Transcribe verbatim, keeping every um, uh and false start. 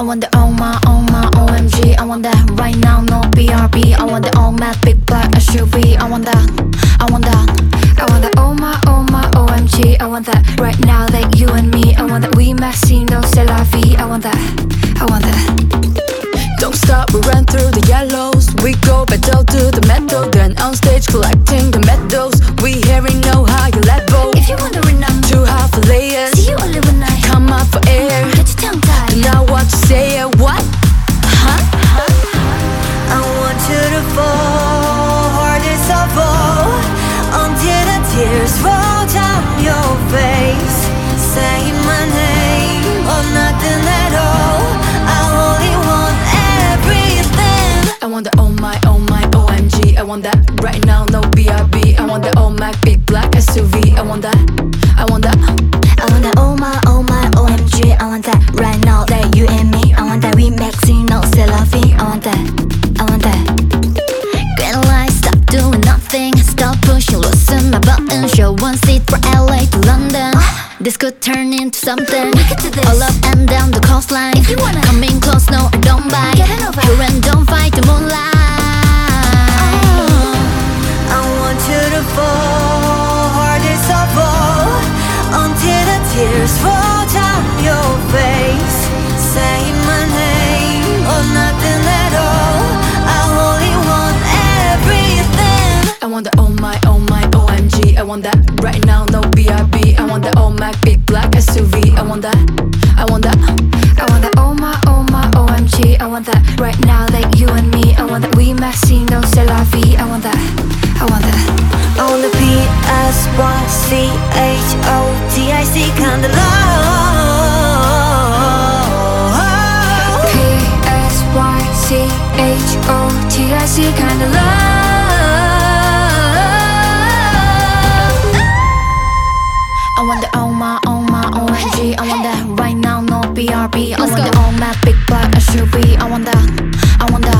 want the oh my, oh my, O M G. I want that right now, no B R B. I want the all matte big black S U V. I want that, I want that. I want that oh my, oh my, O M G. I want that right now, like you and me. I want that we maxi, no c'est la vie. I want that, I want that. Don't stop, we run through the yellows. We go battle to the metal, then on stage collecting the medals. We hearing no higher level. If you wondering, I'm too hard for layers. see you only one night. Come up for air. Get your tongue tied. Do not what you say, what? Huh? I want you to fall, hardest of all, until the tears roll down your face. Say my name or nothing at all. I only want everything. I want the oh my, oh my, O M G. I want that right now, no B R B. I want the all Mac big black S U V. I want that, I want that. I want that oh my, oh my, O M G. I want that right now, that you and me. I want that we maxi, no c'est la vie. I want that, I want that. Green light, stop doing nothing. Stop pushing, loosen my button. Show one seat for L A to London. This could turn into something. All up and down the coastline. If you wanna come in close, no I don't bite. Get it over. Here and don't fight the moonlight. I want you to fall, hardest of all, until the tears roll down your face. Say my name or nothing at all. I only want everything. I want the oh my, oh my, O M G. I want that right now, no B R B. I want the all Mac big black S U V. I want that, I want that. I want that oh my, oh my, O M G. I want that right now, like you and me. I want that we maxi, no c'est la vie. I want that, I want that. I want the P S Y C H O T I C kind of love. P S Y C H O T I C kind of love. I want the oh my, oh my, O M G. I want that right now, no B R B. I want the all matte big black S U V. I want that, I want that.